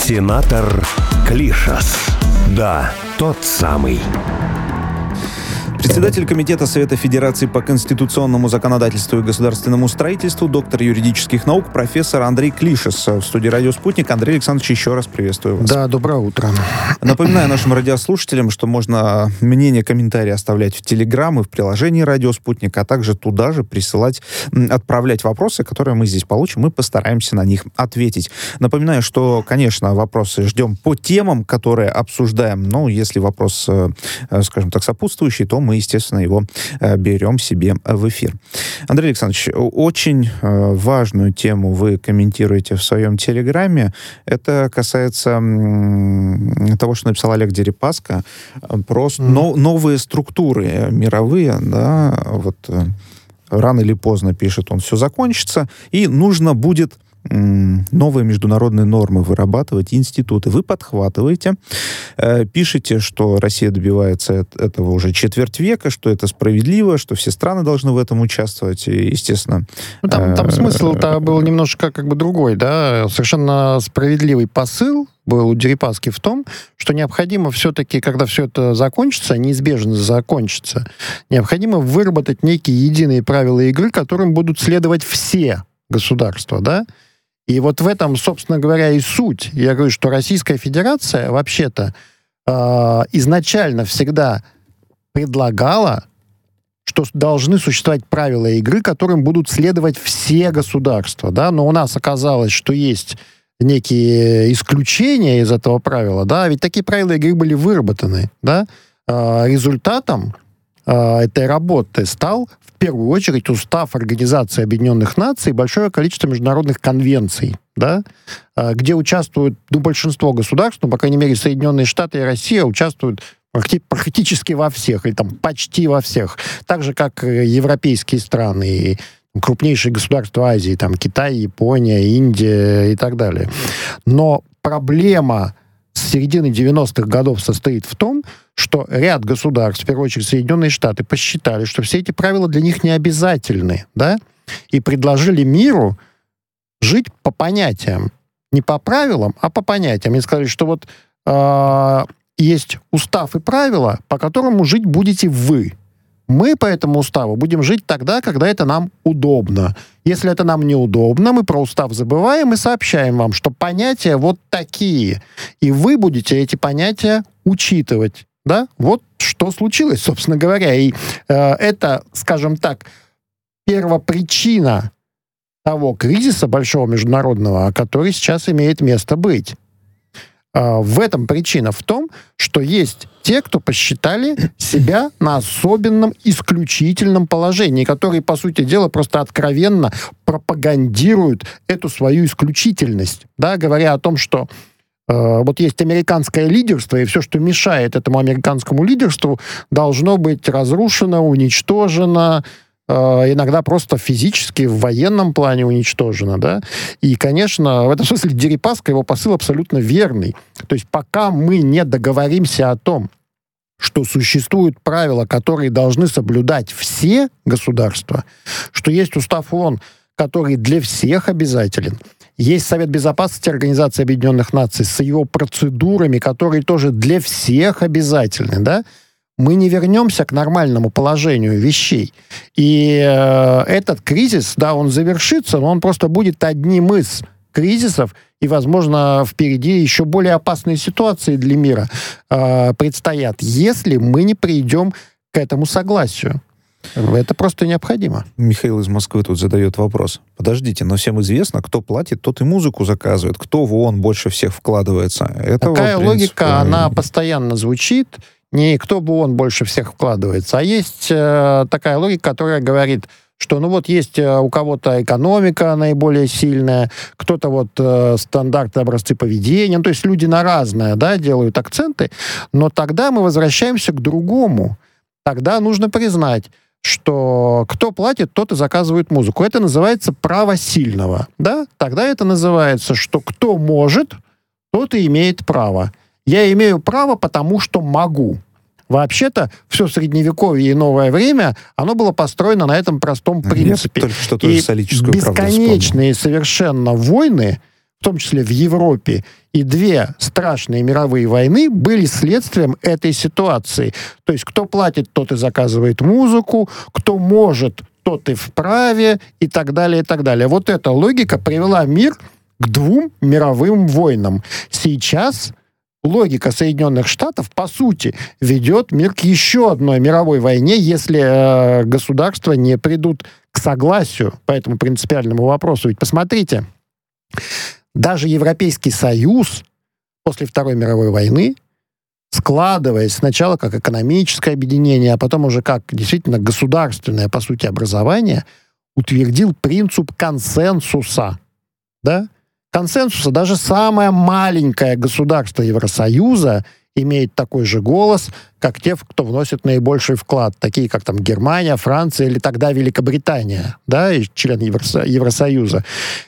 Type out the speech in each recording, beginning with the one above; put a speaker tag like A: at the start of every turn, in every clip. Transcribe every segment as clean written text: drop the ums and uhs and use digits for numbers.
A: Сенатор Клишас. Да, тот самый.
B: Председатель Комитета Совета Федерации по конституционному законодательству и государственному строительству, доктор юридических наук, профессор Андрей Клишас в студии «Радио Спутник». Андрей Александрович, еще раз приветствую вас.
C: Да, доброе утро.
B: Напоминаю нашим радиослушателям, что можно мнение, комментарии оставлять в Телеграм и в приложении «Радио Спутник», а также туда же присылать, отправлять вопросы, которые мы здесь получим, и постараемся на них ответить. Напоминаю, что, конечно, вопросы ждем по темам, которые обсуждаем, но если вопрос, скажем так, сопутствующий, то мы, естественно, его берем себе в эфир. Андрей Александрович, очень важную тему вы комментируете в своем Телеграме. Это касается того, что написал Олег Дерипаска, про новые структуры мировые, да, вот рано или поздно, пишет он, все закончится, и нужно будет новые международные нормы вырабатывать, институты. Вы подхватываете, пишете, что Россия добивается этого уже четверть века, что это справедливо, что все страны должны в этом участвовать, и, естественно...
C: Там смысл-то был немножко как бы другой, да, совершенно справедливый посыл был у Дерипаски в том, что необходимо все-таки, когда все это закончится, неизбежно закончится, необходимо выработать некие единые правила игры, которым будут следовать все государства, да. И вот в этом, собственно говоря, и суть. Я говорю, что Российская Федерация вообще-то изначально всегда предлагала, что должны существовать правила игры, которым будут следовать все государства, да. Но у нас оказалось, что есть некие исключения из этого правила, да. Ведь такие правила игры были выработаны, да. Результатом этой работы стал в первую очередь Устав Организации Объединенных Наций и большое количество международных конвенций, да, где участвуют большинство государств, по крайней мере, Соединенные Штаты и Россия участвуют практически во всех, или там почти во всех. Так же, как европейские страны и крупнейшие государства Азии, там Китай, Япония, Индия и так далее. Но проблема с середины 90-х годов состоит в том, что ряд государств, в первую очередь Соединенные Штаты, посчитали, что все эти правила для них не обязательны, да, и предложили миру жить по понятиям. Не по правилам, а по понятиям. И сказали, что вот есть устав и правила, по которому жить будете вы. Мы по этому уставу будем жить тогда, когда это нам удобно. Если это нам неудобно, мы про устав забываем и сообщаем вам, что понятия вот такие. И вы будете эти понятия учитывать. Да? Вот что случилось, собственно говоря. И это, скажем так, первопричина того кризиса большого международного, который сейчас имеет место быть. В этом причина в том, что есть те, кто посчитали себя на особенном, исключительном положении, которые, по сути дела, просто откровенно пропагандируют эту свою исключительность, да, говоря о том, что вот есть американское лидерство, и все, что мешает этому американскому лидерству, должно быть разрушено, уничтожено, иногда просто физически, в военном плане уничтожено, да. И, конечно, в этом смысле Дерипаска, его посыл абсолютно верный. То есть пока мы не договоримся о том, что существуют правила, которые должны соблюдать все государства, что есть устав ООН, который для всех обязателен, есть Совет Безопасности Организации Объединенных Наций с его процедурами, которые тоже для всех обязательны, да, мы не вернемся к нормальному положению вещей. И этот кризис, да, он завершится, но он просто будет одним из кризисов, и, возможно, впереди еще более опасные ситуации для мира предстоят, если мы не придем к этому согласию. Это просто необходимо.
B: Михаил из Москвы тут задает вопрос. Подождите, но всем известно, кто платит, тот и музыку заказывает. Кто в ООН больше всех вкладывается?
C: Такая логика, она постоянно звучит. Не кто бы он больше всех вкладывается, а есть такая логика, которая говорит, что ну вот есть у кого-то экономика наиболее сильная, кто-то вот стандарты, образцы поведения, ну, то есть люди на разное, да, делают акценты, но тогда мы возвращаемся к другому. Тогда нужно признать, что кто платит, тот и заказывает музыку. Это называется право сильного, да? Тогда это называется, что кто может, тот и имеет право. Я имею право, потому что могу. Вообще-то, все средневековье и новое время, оно было построено на этом простом принципе.
B: Я только что тоже солическую правду
C: бесконечные совершенно войны, в том числе в Европе, И 2 страшные мировые войны были следствием этой ситуации. То есть кто платит, тот и заказывает музыку, кто может, тот и вправе, и так далее, и так далее. Вот эта логика привела мир к 2 мировым войнам. Сейчас логика Соединенных Штатов, по сути, ведет мир к еще одной мировой войне, если государства не придут к согласию по этому принципиальному вопросу. Ведь посмотрите, даже Европейский Союз после Второй мировой войны, складываясь сначала как экономическое объединение, а потом уже как действительно государственное, по сути, образование, утвердил принцип консенсуса. Да? Консенсуса. Даже самое маленькое государство Евросоюза имеет такой же голос, как те, кто вносит наибольший вклад, такие как там Германия, Франция или тогда Великобритания, да, член Евросоюза.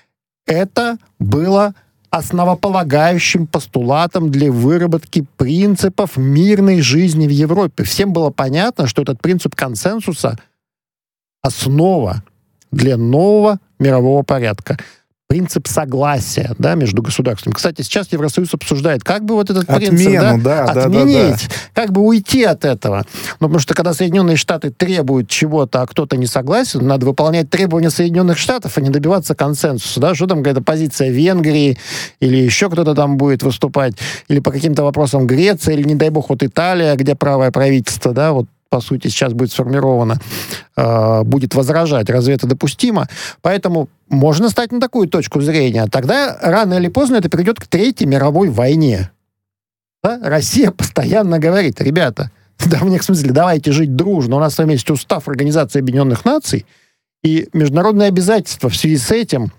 C: Это было основополагающим постулатом для выработки принципов мирной жизни в Европе. Всем было понятно, что этот принцип консенсуса — основа для нового мирового порядка. Принцип согласия, да, между государствами. Кстати, сейчас Евросоюз обсуждает, как бы вот этот принцип отменить, как бы уйти от этого. Ну, потому что когда Соединенные Штаты требуют чего-то, а кто-то не согласен, надо выполнять требования Соединенных Штатов, а не добиваться консенсуса. Да? Что там какая-то позиция Венгрии, или еще кто-то там будет выступать, или по каким-то вопросам Греция, или, не дай бог, вот Италия, где правое правительство, да, вот по сути, сейчас будет сформировано, будет возражать. Разве это допустимо? Поэтому можно стать на такую точку зрения. Тогда рано или поздно это приведет к Третьей мировой войне. Да? Россия постоянно говорит: ребята, да, в некотором смысле, давайте жить дружно. У нас с вами есть устав Организации Объединенных Наций и международные обязательства в связи с этим.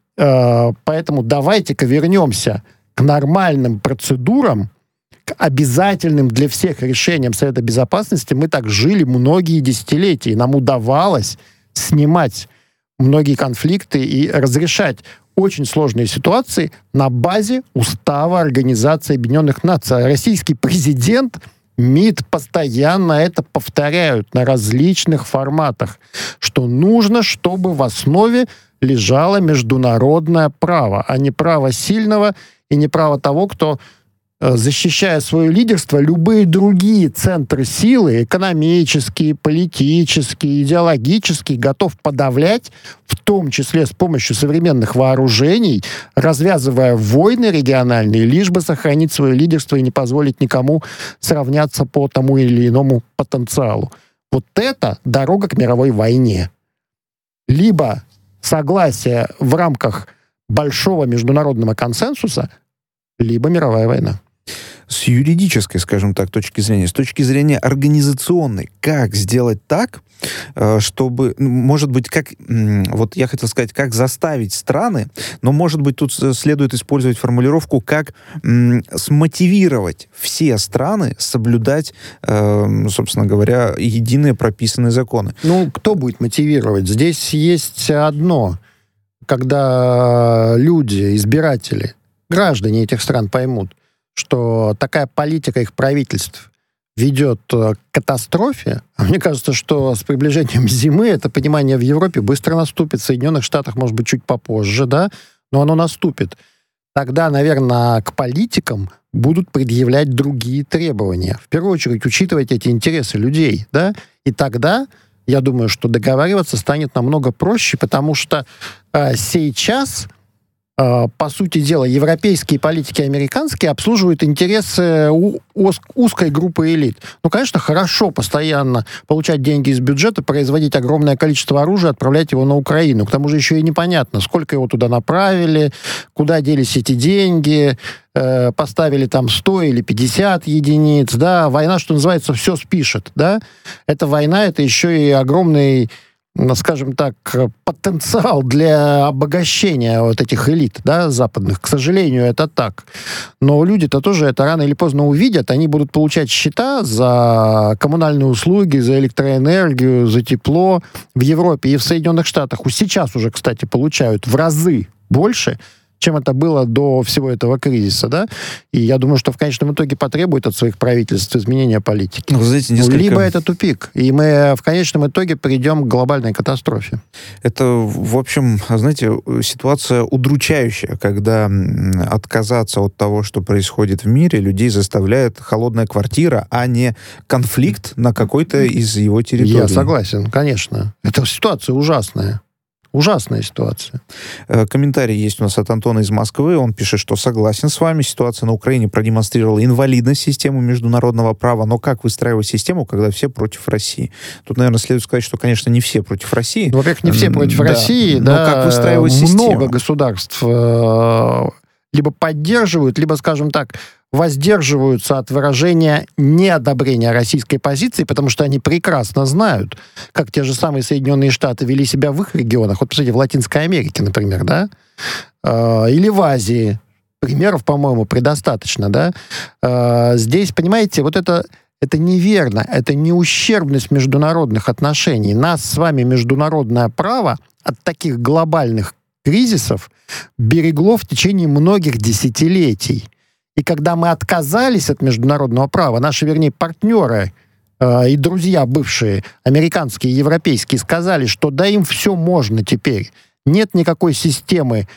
C: Поэтому давайте-ка вернемся к нормальным процедурам, к обязательным для всех решениям Совета Безопасности. Мы так жили многие десятилетия, и нам удавалось снимать многие конфликты и разрешать очень сложные ситуации на базе Устава Организации Объединенных Наций. Российский президент, МИД постоянно это повторяют на различных форматах, что нужно, чтобы в основе лежало международное право, а не право сильного и не право того, кто, защищая свое лидерство, любые другие центры силы, экономические, политические, идеологические, готов подавлять, в том числе с помощью современных вооружений, развязывая войны региональные, лишь бы сохранить свое лидерство и не позволить никому сравняться по тому или иному потенциалу. Вот это дорога к мировой войне. Либо согласие в рамках большого международного консенсуса, либо мировая война.
B: С юридической, скажем так, точки зрения, с точки зрения организационной, как сделать так, чтобы, может быть, как, вот я хотел сказать, как заставить страны, но, может быть, тут следует использовать формулировку, как смотивировать все страны соблюдать, собственно говоря, единые прописанные законы.
C: Ну, кто будет мотивировать? Здесь есть одно, когда люди, избиратели, граждане этих стран поймут, что такая политика их правительств ведет к катастрофе, а мне кажется, что с приближением зимы это понимание в Европе быстро наступит, в Соединенных Штатах, может быть, чуть попозже, да, но оно наступит. Тогда, наверное, к политикам будут предъявлять другие требования. В первую очередь, учитывать эти интересы людей, да, и тогда, я думаю, что договариваться станет намного проще, потому что сейчас, по сути дела, европейские политики и американские обслуживают интересы узкой группы элит. Ну, конечно, хорошо постоянно получать деньги из бюджета, производить огромное количество оружия, отправлять его на Украину. К тому же еще и непонятно, сколько его туда направили, куда делись эти деньги, поставили там 100 или 50 единиц, да. Война, что называется, все спишет, да. Эта война, это еще и огромный, скажем так, потенциал для обогащения вот этих элит, да, западных. К сожалению, это так. Но люди-то тоже это рано или поздно увидят. Они будут получать счета за коммунальные услуги, за электроэнергию, за тепло. В Европе и в Соединенных Штатах сейчас уже, кстати, получают в разы больше, чем это было до всего этого кризиса, да? И я думаю, что в конечном итоге потребует от своих правительств изменения политики.
B: Вы знаете, несколько...
C: Либо это тупик, и мы в конечном итоге придем к глобальной катастрофе.
B: Это, в общем, знаете, ситуация удручающая, когда отказаться от того, что происходит в мире, людей заставляет холодная квартира, а не конфликт на какой-то из его территорий.
C: Я согласен, конечно. Эта ситуация ужасная. Ужасная ситуация.
B: Комментарий есть у нас от Антона из Москвы. Он пишет, что согласен с вами. Ситуация на Украине продемонстрировала инвалидность системы международного права. Но как выстраивать систему, когда все против России? Тут, наверное, следует сказать, что, конечно, не все против России.
C: Ну, во-первых, не все против России.
B: Но как выстраивать систему?
C: Много государств либо поддерживают, либо, скажем так, воздерживаются от выражения неодобрения российской позиции, потому что они прекрасно знают, как те же самые Соединенные Штаты вели себя в их регионах. Вот, посмотрите, в Латинской Америке, например, да? Или в Азии. Примеров, по-моему, предостаточно, да? Здесь, понимаете, вот это неверно, это не ущербность международных отношений. Нас с вами международное право от таких глобальных кризисов берегло в течение многих десятилетий. И когда мы отказались от международного права, наши, вернее, партнеры и друзья бывшие, американские и европейские, сказали, что да, им все можно теперь. Нет никакой системы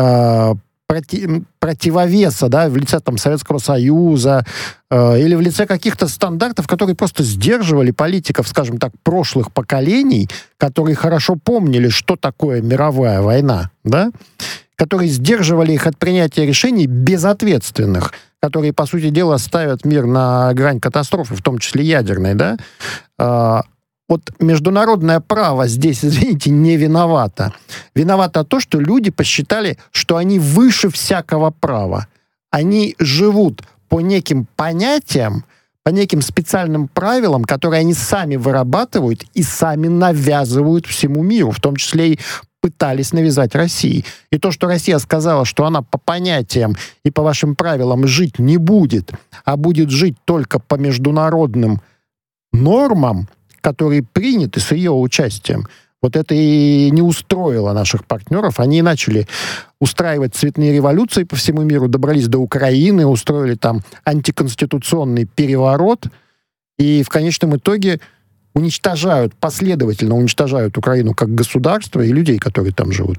C: противовеса, да, в лице там, Советского Союза или в лице каких-то стандартов, которые просто сдерживали политиков, скажем так, прошлых поколений, которые хорошо помнили, что такое мировая война, да, которые сдерживали их от принятия решений безответственных, которые, по сути дела, ставят мир на грань катастрофы, в том числе ядерной, да. Вот международное право здесь, извините, не виновато. Виновато то, что люди посчитали, что они выше всякого права. Они живут по неким понятиям, по неким специальным правилам, которые они сами вырабатывают и сами навязывают всему миру, в том числе и пытались навязать России. И то, что Россия сказала, что она по понятиям и по вашим правилам жить не будет, а будет жить только по международным нормам, которые приняты с ее участием, вот это и не устроило наших партнеров. Они начали устраивать цветные революции по всему миру, добрались до Украины, устроили там антиконституционный переворот, и в конечном итоге последовательно уничтожают Украину как государство и людей, которые там живут.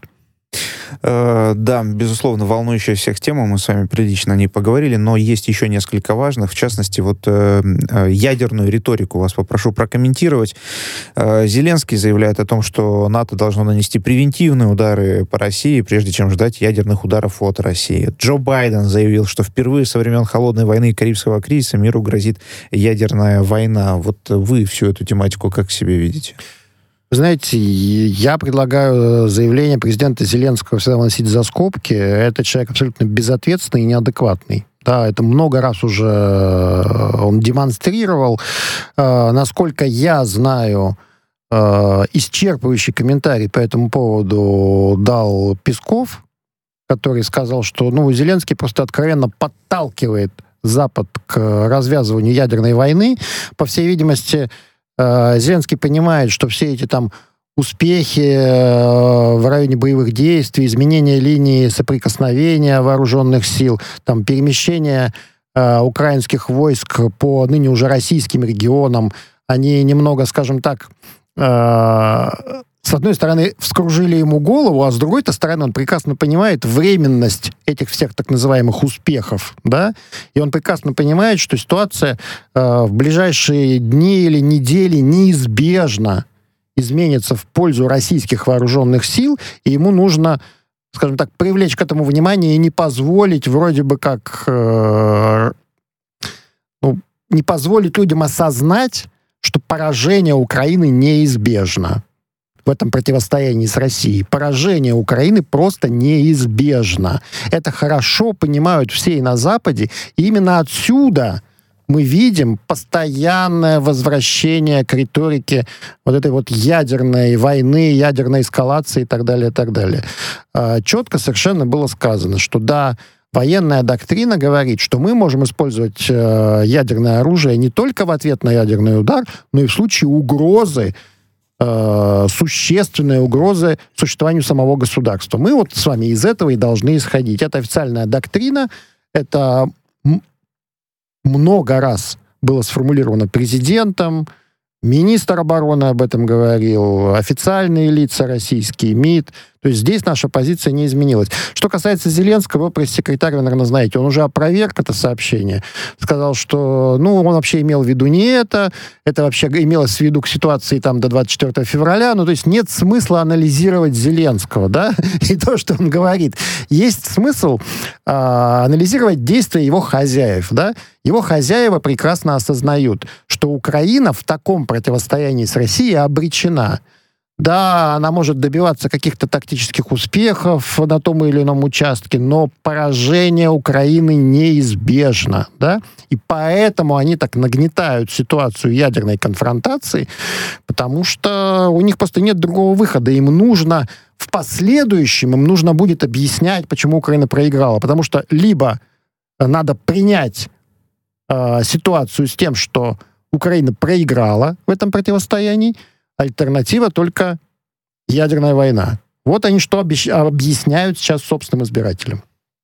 B: Да, безусловно, волнующая всех тема, мы с вами прилично о ней поговорили, но есть еще несколько важных, в частности, вот ядерную риторику вас попрошу прокомментировать. Зеленский заявляет о том, что НАТО должно нанести превентивные удары по России, прежде чем ждать ядерных ударов от России. Джо Байден заявил, что впервые со времен Холодной войны и Карибского кризиса миру грозит ядерная война. Вот вы всю эту тематику как себе видите?
C: Знаете, я предлагаю заявление президента Зеленского всегда выносить за скобки. Это человек абсолютно безответственный и неадекватный. Да, это много раз уже он демонстрировал. Насколько я знаю, исчерпывающий комментарий по этому поводу дал Песков, который сказал, что Зеленский просто откровенно подталкивает Запад к развязыванию ядерной войны. По всей видимости, Зеленский понимает, что все эти там успехи в районе боевых действий, изменение линии соприкосновения вооруженных сил, там, перемещение украинских войск по ныне уже российским регионам, они немного, скажем так, с одной стороны, вскружили ему голову, а с другой стороны, он прекрасно понимает временность этих всех так называемых успехов, да, и он прекрасно понимает, что ситуация в ближайшие дни или недели неизбежно изменится в пользу российских вооруженных сил, и ему нужно, скажем так, привлечь к этому внимание и не позволить вроде бы как, не позволить людям осознать, что поражение Украины неизбежно в этом противостоянии с Россией. Поражение Украины просто неизбежно. Это хорошо понимают все и на Западе. И именно отсюда мы видим постоянное возвращение к риторике вот этой вот ядерной войны, ядерной эскалации и так далее, и так далее. Четко совершенно было сказано, что да, военная доктрина говорит, что мы можем использовать ядерное оружие не только в ответ на ядерный удар, но и в случае угрозы существенная угроза существованию самого государства. Мы вот с вами из этого и должны исходить. Это официальная доктрина, это много раз было сформулировано президентом, министр обороны об этом говорил, официальные лица российские, МИД. То есть здесь наша позиция не изменилась. Что касается Зеленского, вы, пресс-секретарь, вы, наверное, знаете, он уже опроверг это сообщение. Сказал, что он вообще имел в виду не это вообще имелось в виду к ситуации там до 24 февраля. То есть нет смысла анализировать Зеленского, да, и то, что он говорит. Есть смысл анализировать действия его хозяев, да. Его хозяева прекрасно осознают, что Украина в таком противостоянии с Россией обречена. Да, она может добиваться каких-то тактических успехов на том или ином участке, но поражение Украины неизбежно, да, и поэтому они так нагнетают ситуацию ядерной конфронтации, потому что у них просто нет другого выхода, им нужно в последующем, им нужно будет объяснять, почему Украина проиграла, потому что либо надо принять ситуацию с тем, что Украина проиграла в этом противостоянии, альтернатива только ядерная война. Вот они что объясняют сейчас собственным избирателям.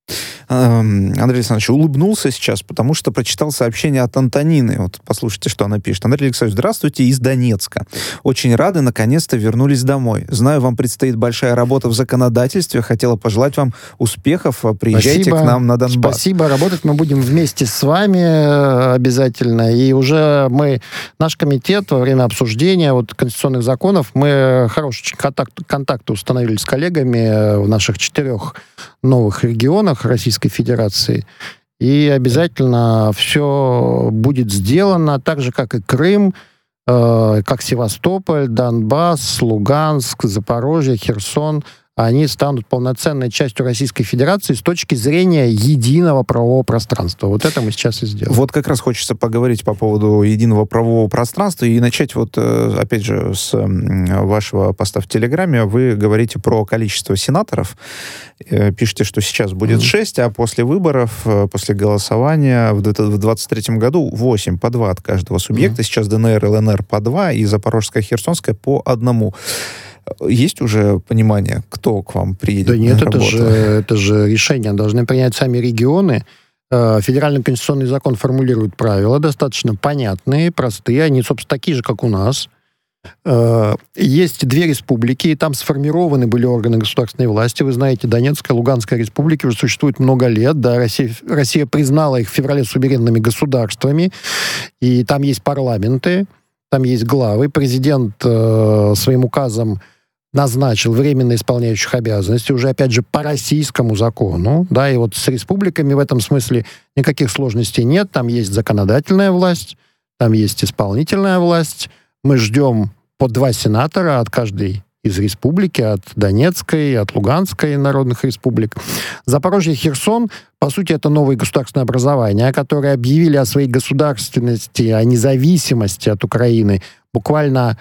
B: Андрей Александрович улыбнулся сейчас, потому что прочитал сообщение от Антонины. Вот послушайте, что она пишет. Андрей Александрович, здравствуйте, из Донецка. Очень рады, наконец-то вернулись домой. Знаю, вам предстоит большая работа в законодательстве. Хотела пожелать вам успехов. Приезжайте к нам на Донбасс.
C: Спасибо. Работать мы будем вместе с вами обязательно. И уже наш комитет во время обсуждения конституционных законов, мы хорошие контакты установили с коллегами в наших 4 новых регионах Российской Федерации. И обязательно все будет сделано, так же, как и Крым, как Севастополь, Донбасс, Луганск, Запорожье, Херсон. Они станут полноценной частью Российской Федерации с точки зрения единого правового пространства. Вот это мы сейчас и сделаем.
B: Вот как раз хочется поговорить по поводу единого правового пространства и начать опять же, с вашего поста в Телеграме. Вы говорите про количество сенаторов. Пишете, что сейчас будет 6, а после выборов, после голосования в 2023 году 8, по 2 от каждого субъекта. Сейчас ДНР, ЛНР по 2 и Запорожская, Херсонская по 1. Есть уже понимание, кто к вам приедет?
C: Да нет, это же решение должны принять сами регионы. Федеральный конституционный закон формулирует правила, достаточно понятные, простые. Они, собственно, такие же, как у нас. Есть 2 республики, и там сформированы были органы государственной власти. Вы знаете, Донецкая, Луганская республики уже существуют много лет. Да, Россия признала их в феврале суверенными государствами. И там есть парламенты, там есть главы. Президент своим указом назначил временно исполняющих обязанности, уже, опять же, по российскому закону, да, и с республиками в этом смысле никаких сложностей нет, там есть законодательная власть, там есть исполнительная власть, мы ждем по 2 сенатора от каждой из республики, от Донецкой, от Луганской народных республик. Запорожье и Херсон, по сути, это новые государственные образования, которые объявили о своей государственности, о независимости от Украины буквально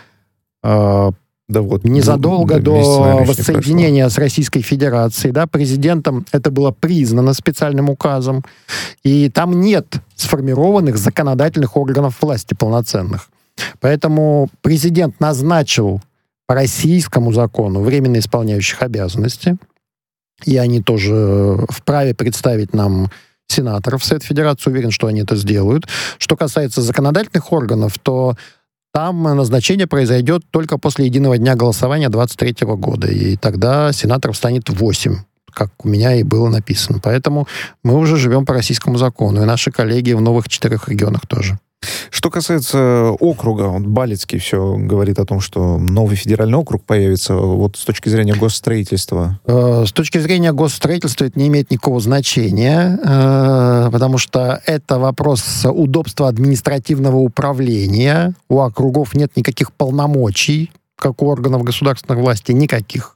C: незадолго до воссоединения с Российской Федерацией, да, президентом это было признано специальным указом, и там нет сформированных законодательных органов власти полноценных. Поэтому президент назначил по российскому закону временно исполняющих обязанности, и они тоже вправе представить нам сенаторов в Совет Федерации, уверен, что они это сделают. Что касается законодательных органов, то там назначение произойдет только после единого дня голосования 2023 года. И тогда сенаторов станет 8, как у меня и было написано. Поэтому мы уже живем по российскому закону. И наши коллеги в новых 4 регионах тоже.
B: Что касается округа, Балицкий все говорит о том, что новый федеральный округ появится. Вот с точки зрения госстроительства.
C: С точки зрения госстроительства это не имеет никакого значения, потому что это вопрос удобства административного управления. У округов нет никаких полномочий, как у органов государственной власти, никаких.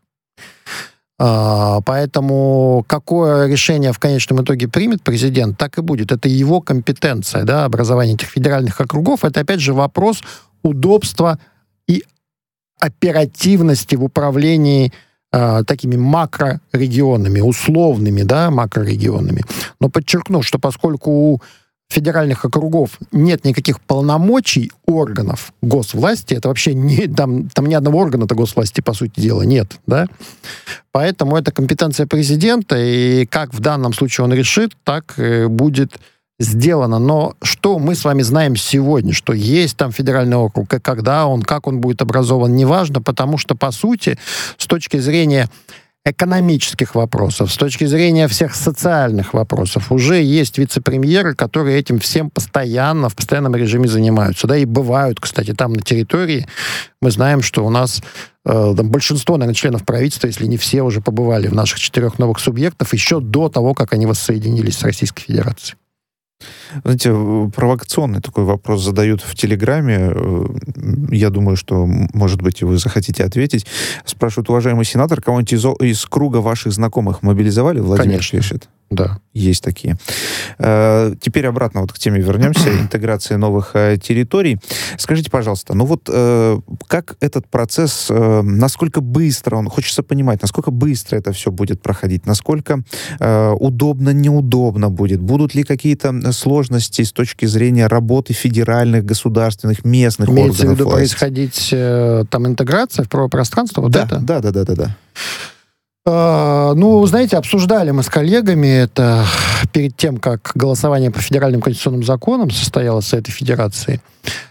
C: Поэтому какое решение в конечном итоге примет президент, так и будет. Это его компетенция, да, образование этих федеральных округов. Это, опять же, вопрос удобства и оперативности в управлении такими макрорегионами, условными, да, макрорегионами. Но подчеркну, что поскольку у федеральных округов нет никаких полномочий органов госвласти, это вообще там ни одного органа-то госвласти, по сути дела, нет, да? Поэтому это компетенция президента, и как в данном случае он решит, так будет сделано. Но что мы с вами знаем сегодня, что есть там федеральный округ, и когда он, как он будет образован, неважно, потому что, по сути, с точки зрения экономических вопросов, с точки зрения всех социальных вопросов, уже есть вице-премьеры, которые этим всем постоянно, в постоянном режиме занимаются. Да, и бывают, кстати, там на территории. Мы знаем, что у нас там большинство, наверное, членов правительства, если не все, уже побывали в наших 4 новых субъектах еще до того, как они воссоединились с Российской Федерацией.
B: Знаете, провокационный такой вопрос задают в Телеграме. Я думаю, что, может быть, вы захотите ответить. Спрашивают, уважаемый сенатор, кого-нибудь из круга ваших знакомых мобилизовали? Владимир
C: Конечно.
B: пишет.
C: Да.
B: Есть такие. Теперь обратно вот к теме вернемся. Интеграции новых территорий. Скажите, пожалуйста, ну вот как этот процесс, насколько быстро он, хочется понимать, насколько быстро это все будет проходить, насколько удобно, неудобно будет, будут ли какие-то сложности с точки зрения работы федеральных, государственных, местных органов власти?
C: Имеется в виду происходить там интеграция в правопространство? Вот
B: да,
C: это?
B: Да.
C: Ну, знаете, обсуждали мы с коллегами это перед тем, как голосование по федеральным конституционным законам состоялось в этой федерации.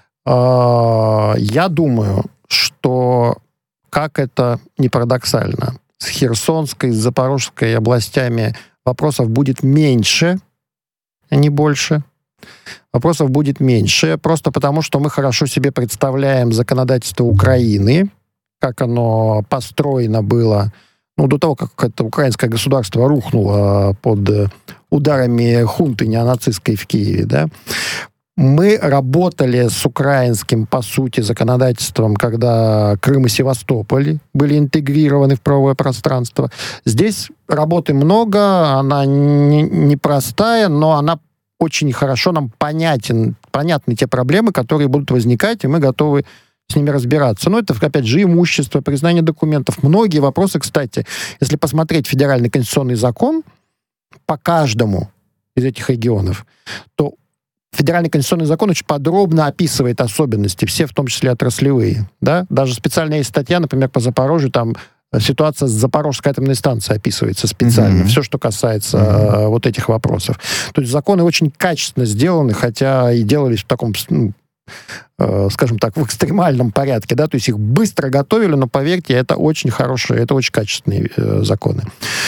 C: Я думаю, что, как это не парадоксально, с Херсонской, с Запорожской областями вопросов будет меньше, а не больше. Вопросов будет меньше, просто потому, что мы хорошо себе представляем законодательство Украины, как оно построено было, до того, как это украинское государство рухнуло под ударами хунты неонацистской в Киеве, да. Мы работали с украинским, по сути, законодательством, когда Крым и Севастополь были интегрированы в правовое пространство. Здесь работы много, она непростая, но она очень хорошо нам понятны те проблемы, которые будут возникать, и мы готовы с ними разбираться. Но это, опять же, имущество, признание документов. Многие вопросы, кстати, если посмотреть федеральный конституционный закон по каждому из этих регионов, то федеральный конституционный закон очень подробно описывает особенности, все, в том числе отраслевые. Да? Даже специальная есть статья, например, по Запорожью, там ситуация с Запорожской атомной станцией описывается специально. Все, что касается вот этих вопросов. То есть законы очень качественно сделаны, хотя и делались в таком, скажем так, в экстремальном порядке, да, то есть их быстро готовили, но, поверьте, это очень хорошие, это очень качественные законы.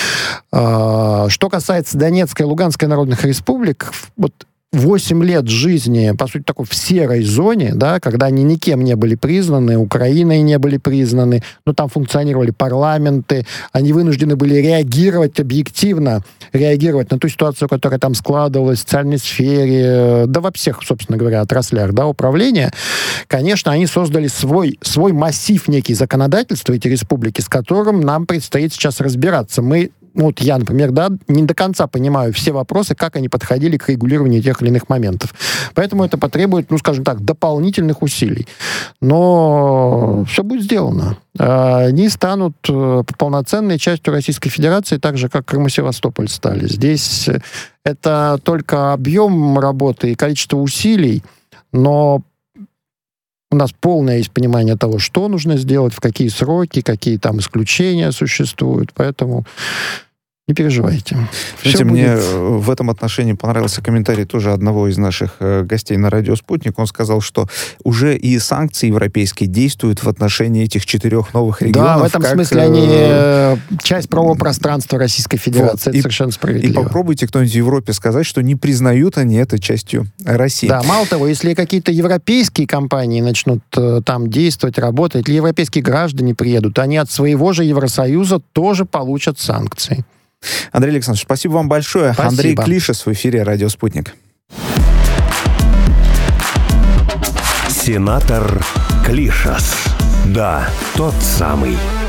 C: Что касается Донецкой и Луганской народных республик, вот 8 лет жизни, по сути, такой в серой зоне, да, когда они никем не были признаны, Украиной не были признаны, но там функционировали парламенты, они вынуждены были реагировать объективно, реагировать на ту ситуацию, которая там складывалась в социальной сфере, да во всех, собственно говоря, отраслях, да, управления. Конечно, они создали свой массив некий законодательства, эти республики, с которым нам предстоит сейчас разбираться. Вот я, например, да, не до конца понимаю все вопросы, как они подходили к регулированию тех или иных моментов. Поэтому это потребует, скажем так, дополнительных усилий. Но все будет сделано. Они станут полноценной частью Российской Федерации, так же, как Крым и Севастополь стали. Здесь это только объем работы и количество усилий, но у нас полное есть понимание того, что нужно сделать, в какие сроки, какие там исключения существуют. Поэтому не переживайте.
B: Знаете, мне в этом отношении понравился комментарий тоже одного из наших гостей на радио «Спутник». Он сказал, что уже и санкции европейские действуют в отношении этих 4 новых регионов.
C: Да, в этом смысле они часть правового пространства Российской Федерации. Это совершенно справедливо.
B: И попробуйте кто-нибудь в Европе сказать, что не признают они это частью России.
C: Да, мало того, если какие-то европейские компании начнут там действовать, работать, или европейские граждане приедут, они от своего же Евросоюза тоже получат санкции.
B: Андрей Александрович, спасибо вам большое.
C: Спасибо.
B: Андрей Клишес в эфире «Радио Спутник».
A: Сенатор Клишес. Да, тот самый.